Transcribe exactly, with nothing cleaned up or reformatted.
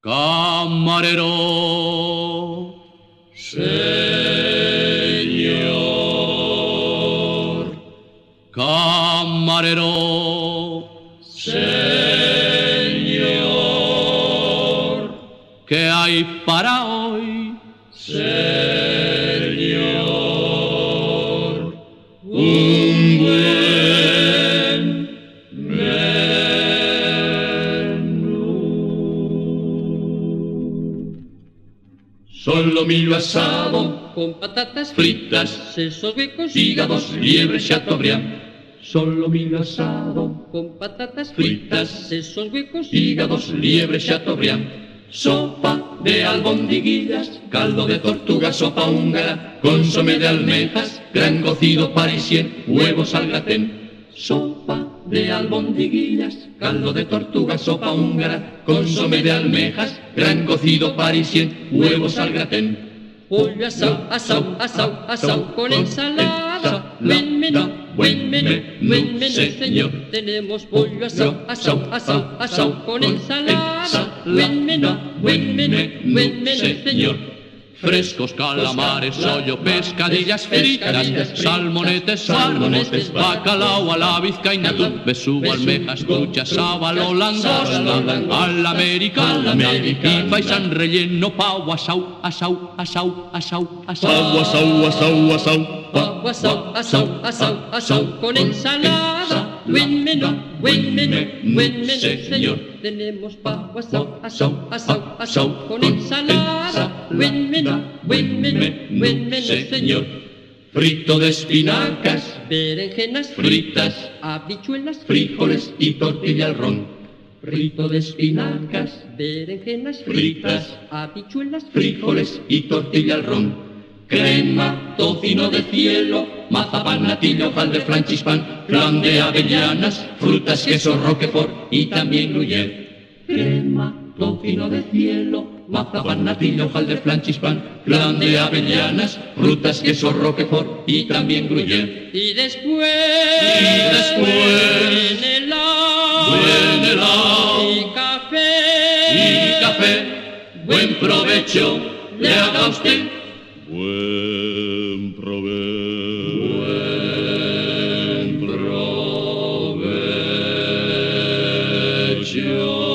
Camarero, señor. Camarero, señor. ¿Qué hay para hoy? Señor, un buen menú. Solomillo asado con patatas fritas, sesos huecos, hígados, liebre, chateaubriand. Solomillo asado con patatas fritas, sesos huecos, hígados, liebre, chateaubriand. Sopa de albondiguillas, caldo de tortuga, sopa húngara, consomé de almejas, gran cocido parisien, huevos al gratén. Sopa de albondiguillas, caldo de tortuga, sopa húngara, consomé de almejas, gran cocido parisien, huevos al gratén. Pollo asau, asau, asau, asau con ensalada. Buen menú, buen menú, buen menú, señor. Tenemos pollo asau, asau, asau, asau con ensalada. Buen menú, buen menú, buen menú, señor. Frescos calamares, sollo, pescadillas fritas, salmonetes, salmonetes, bacalao a la vizcaína, besugo, almejas, truchas, sábalo, langosta, a la americana, y faisán relleno, pavo, asau, asau, asau, asau, asau, Pavo, asau, asau, asau, Pavo asau, asau, asau, asau con ensalada. Buen menú, buen menú, buen menú, señor. Tenemos pavo asau, asau, asau, asau con ensalada. Buen menú, buen menú, buen menú, señor. Frito de espinacas, Berenjenas fritas, habichuelas, frijoles y tortilla al ron. Frito de espinacas, berenjenas fritas, habichuelas, frijoles y tortilla al ron. Crema, tocino de cielo, mazapán, natilla, hojaldre, francispan, flan de avellanas, frutas, queso, roquefort y también gruyère. Crema, tocino de cielo, mazapán, natilla, hojaldre, francispan, flan de avellanas, frutas, queso, roquefort y también gruyère. y después, Y después, buen helado, buen helado y café, y café, buen provecho le haga usted. Buen provecho. Buen provecho.